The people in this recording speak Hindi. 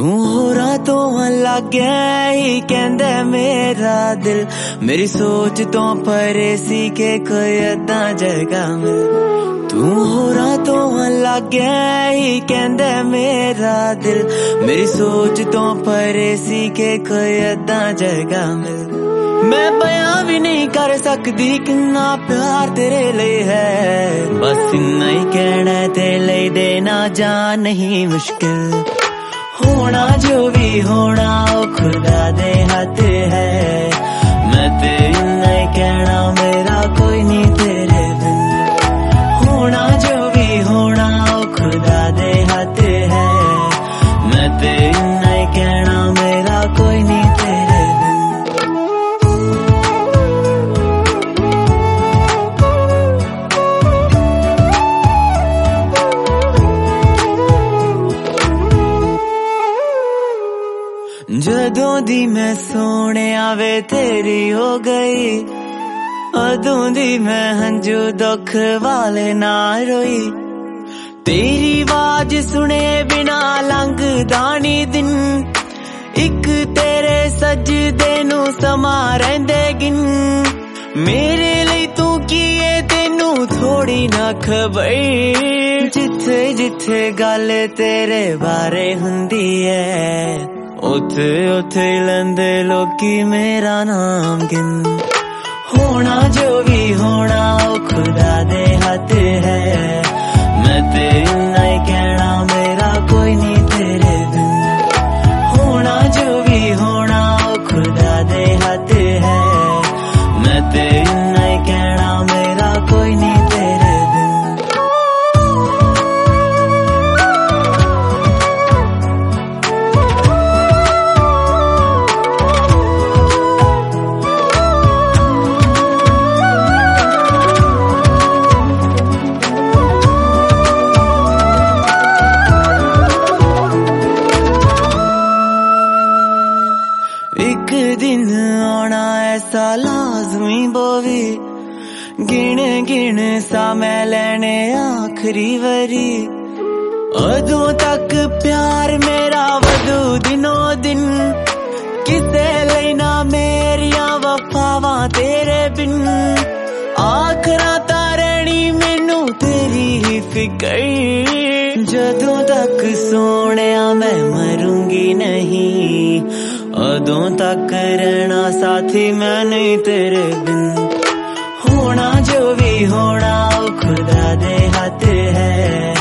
तू होरा तो लग गया ही कहंदा मेरा दिल, मेरी सोच तो परे सी के कोई अदा जगह मिल। तू होरा तो लग गया ही कहंदा मेरा दिल, मेरी सोच तो परे सी के कोई अदा जगह मिल। मैं बयां भी नहीं कर सकती कितना प्यार तेरे लिए है, बस इन्ना ही कहना तेरे लिए देना जान नहीं मुश्किल। होना जो भी होना वो खुदा दे हाथ है, मैं ते इन्ना ही कहना मेरा कोई नहीं तेरे बिन। होना जो भी होना वो खुदा दे हाथ है, मैं ते इन्ना ही कहना मेरा कोई नहीं तेरे बिन। जदों दी मैं सोने आवे तेरी हो गई, अदों दी मैं हंजू दुख वाले ना रोई। तेरी आवाज सुने बिना लंघदा नी दिन, एक तेरे सजदे नू समा रहिंदे गिन। मेरे लिए तू कीए तेनू थोड़ी ना खबर, जिथे जिथे गल तेरे बारे हुंदी है, उथे उथे लंदे लोकी मेरा नाम गिन। होना जो भी होना वो खुदा दे हाथ है, मैं ते इन्ना ही कहना मेरा कोई नहीं तेरे बिन। होना जो भी होना वो खुदा दे हाथ है, मैं ते इन्ना ही कहना मेरा कोई नहीं तेरे बिन। एक दिन आना ऐसा लाजमी बोवी, गिन गिन सा मैं लेने आखिरी वरी। अदों तक प्यार मेरा वधू दिनों दिन, किसे लेना मेरिया वफावां तेरे बिन। आखरा तारणी मैनू तेरी ही फिकर, जदों तक सोनिया मैं मरूंगी नहीं, अदों तक रहना साथी मैं नहीं तेरे बिन। होना जो भी होना वो खुदा दे हाथ है,